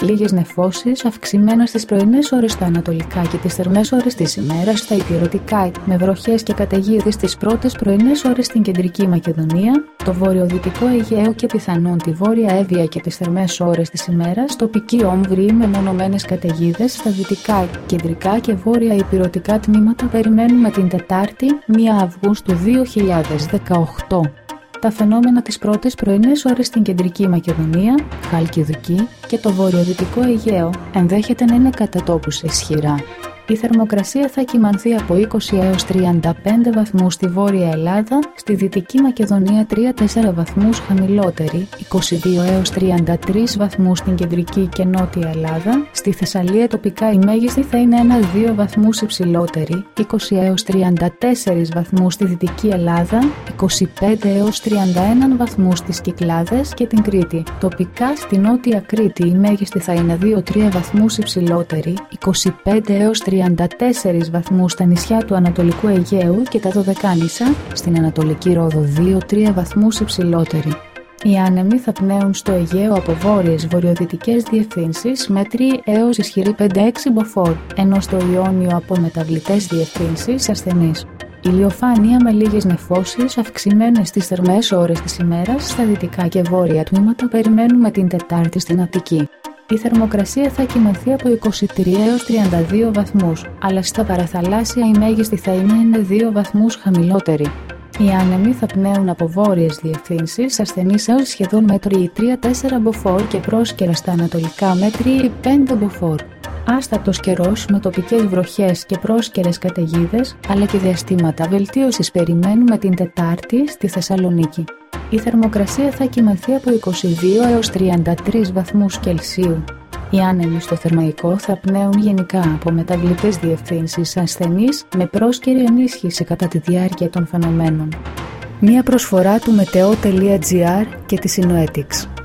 Λίγες νεφώσεις, αυξημένα στις πρωινές ώρες στα ανατολικά και τις θερμές ώρες της ημέρας στα ηπειρωτικά, με βροχές και καταιγίδες τις πρώτες πρωινές ώρες στην κεντρική Μακεδονία, το βορειοδυτικό Αιγαίο και πιθανόν τη Βόρεια Εύβοια και τις θερμές ώρες της ημέρας, τοπική όμβρη με μονομένες καταιγίδες στα δυτικά, κεντρικά και βόρεια ηπειρωτικά τμήματα περιμένουμε την Τετάρτη 1 Αυγούστου 2018. Τα φαινόμενα τις πρώτες πρωινές ώρες στην κεντρική Μακεδονία, Χαλκιδική και το βορειοδυτικό Αιγαίο ενδέχεται να είναι κατά τόπους ισχυρά. Η θερμοκρασία θα κυμανθεί από 20 έως 35 βαθμούς στη Βόρεια Ελλάδα, στη Δυτική Μακεδονία 3-4 βαθμούς χαμηλότερη, 22 έως 33 βαθμούς στην Κεντρική και Νότια Ελλάδα, στη Θεσσαλία τοπικά η μέγιστη θα είναι 1-2 βαθμούς υψηλότερη, 20 έως 34 βαθμούς στη Δυτική Ελλάδα, 25 έως 31 βαθμούς στις Κυκλάδες και την Κρήτη. Τοπικά στη Νότια Κρήτη η μέγιστη θα είναι 2-3 βαθμούς υψηλότερη, 25 έως 34 βαθμούς στα νησιά του Ανατολικού Αιγαίου και τα Δωδεκάνησα, στην Ανατολική Ρόδο 2-3 βαθμούς υψηλότερη. Οι άνεμοι θα πνέουν στο Αιγαίο από βόρειες βορειοδυτικές διευθύνσεις μέτρη έως ισχυρή 5-6 μποφόρ, ενώ στο Ιόνιο από μεταβλητές διευθύνσεις ασθενείς. Ηλιοφάνεια με λίγες νεφώσεις, αυξημένες στις θερμές ώρες της ημέρας, στα δυτικά και βόρεια τμήματα περιμένουμε την Τετάρτη στην Αττική. Η θερμοκρασία θα κυμανθεί από 23 έως 32 βαθμούς, αλλά στα παραθαλάσσια η μέγιστη θα είναι 1-2 βαθμούς χαμηλότερη. Οι άνεμοι θα πνέουν από βόρειες διευθύνσεις, ασθενείς έως σχεδόν μέτρη 3-4 μποφόρ και πρόσκαιρα στα ανατολικά μέτρη 5 μποφόρ. Άστατος καιρός με τοπικές βροχές και πρόσκαιρες καταιγίδες, αλλά και διαστήματα βελτίωσης περιμένουμε την Τετάρτη στη Θεσσαλονίκη. Η θερμοκρασία θα κυμανθεί από 22 έως 33 βαθμούς Κελσίου. Οι άνεμοι στο Θερμαϊκό θα πνέουν γενικά από μεταβλητές διευθύνσεις ασθενείς με πρόσκαιρη ενίσχυση κατά τη διάρκεια των φαινομένων. Μία προσφορά του Meteo.gr και της Synoetics.